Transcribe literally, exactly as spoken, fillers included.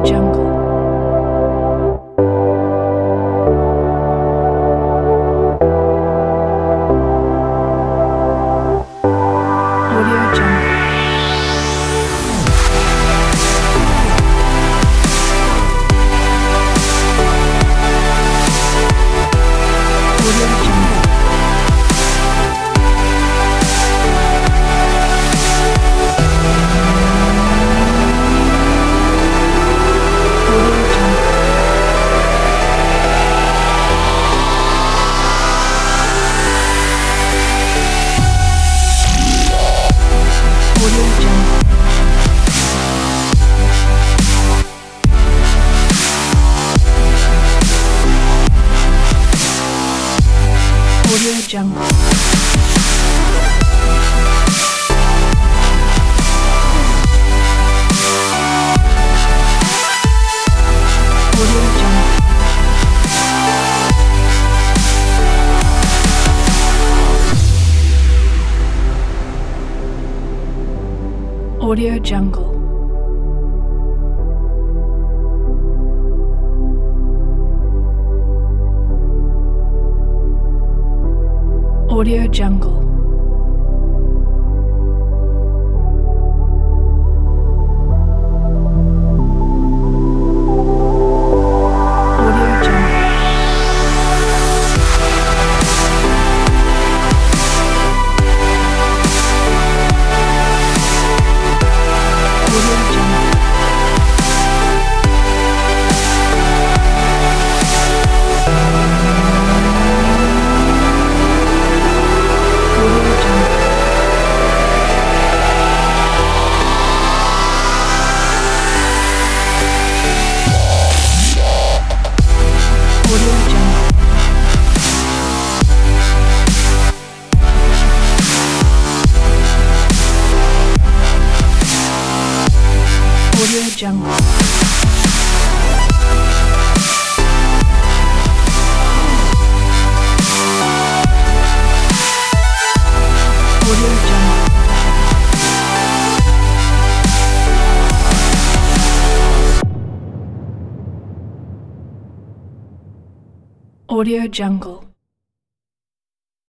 Jungle. Audio Jungle. Audio Jungle. Audio Jungle. Audio Jungle. Audio Jungle. Audio Jungle. Audio Jungle. Audio Jungle. Audio Jungle. Audio Jungle. Audio Jungle. Audio Jungle. Audio Jungle. Audio Jungle.